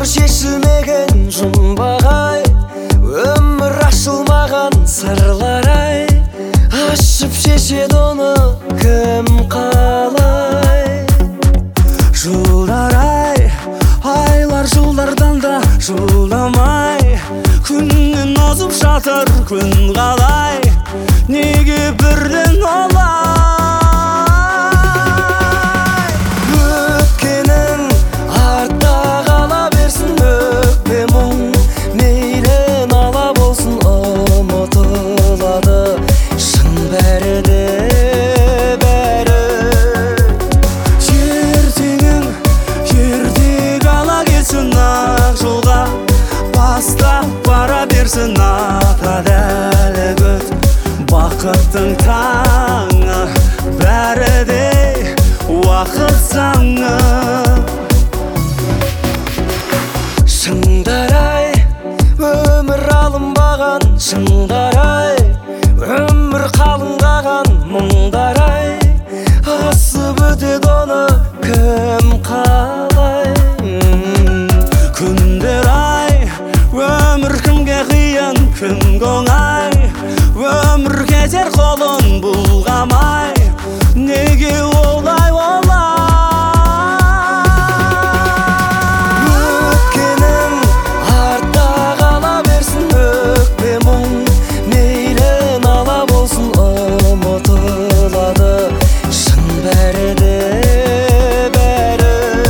шешілмеген жұмбақ-ай, өмір ашылмаған сырлар-ай, ашып шешеді оны кім қалай. Жылдар-ай, айлар жылдардан да жылдамай, күннен озып жатыр күн қалай, неге бірден олай? Өткенің артта қала берсін, өкпе мұң мейлі нала болсын, ұмытылады шын бәрі де бәрі. Ертеңің ертек ала кетсін, ақ жолға бастап бара берсін, атады әлі күт бақыттың таңы, бәрі де уақыт заңы. Шыңдар-ай, өмір алынбаған шыңдар-ай, өмір қалыңдаған мұңдар-ай, асып өтеді оны кім қалай? Күндер-ай, өмір кімге қиын, кімге оңай, өмір кетер қолын бұлғамай, неге олай олай? Өткенің артта қала берсін, өкпе мұң мейлі нала болсын, ұмытылады шын бәрі де бәрі.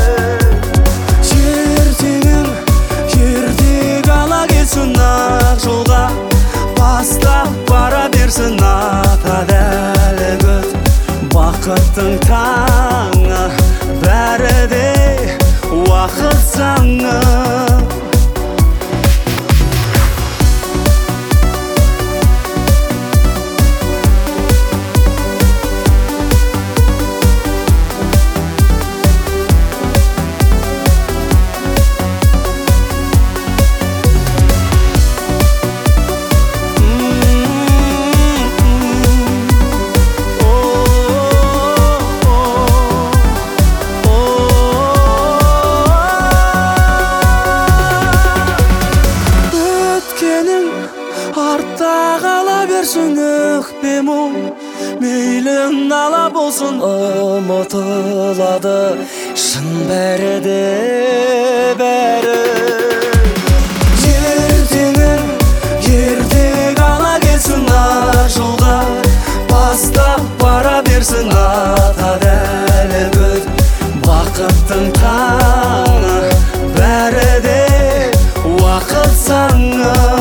Ертеңің ертек ала кетсін, ақ жолға бастап бара берсін, атады әлі күт бақыттың таңы, бәрі де уақыт заңы. Артта қала берсін, өкпе мұң мейлі нала болсын, ұмытылады шын бәрі де бәрі. Ертеңің ертек ала кетсін, ақ жолға бастап бара берсін, атады әлі күт бақыттың таңы, бәрі де уақыт заңы.